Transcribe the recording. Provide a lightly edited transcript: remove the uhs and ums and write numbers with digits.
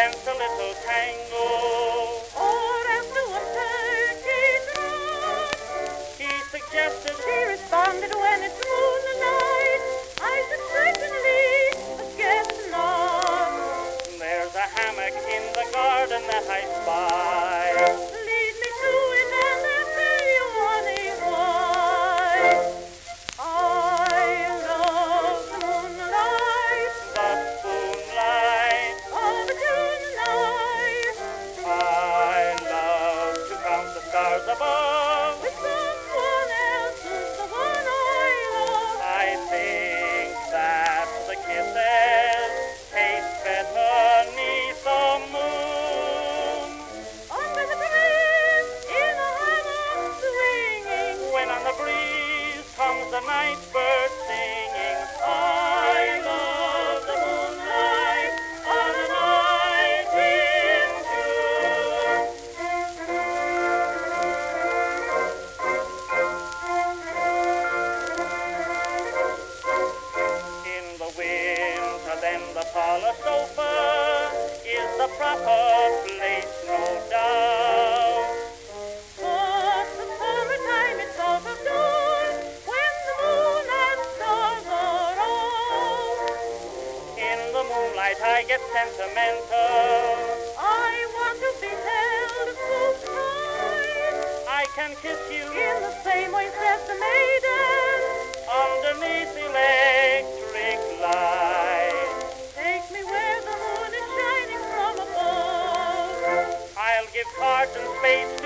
dance a little tango. Or after a turkey's run, He suggested, she responded, when it's moonlight, I should certainly guess not. there's a hammock in the garden that I spy. Lead me to it and I'll tell you, honey, why. I love the moonlight The moonlight, of a June night, I love to count the stars above. with someone else who's the one I love. I think that the kisses taste better 'neath the moon. Under the breeze, in a hammock swinging, When on the breeze comes the night bird singing, I love the moonlight on a night in June. In the winter, then the parlor sofa is the proper place, no doubt. but the summertime is out of doors, when the moon and stars are out. In the moonlight I get sentimental. I want to be held so tight, I can kiss you in the same way says the maiden. underneath electric light. Take me where the moon is shining from above. I'll give cards and spades to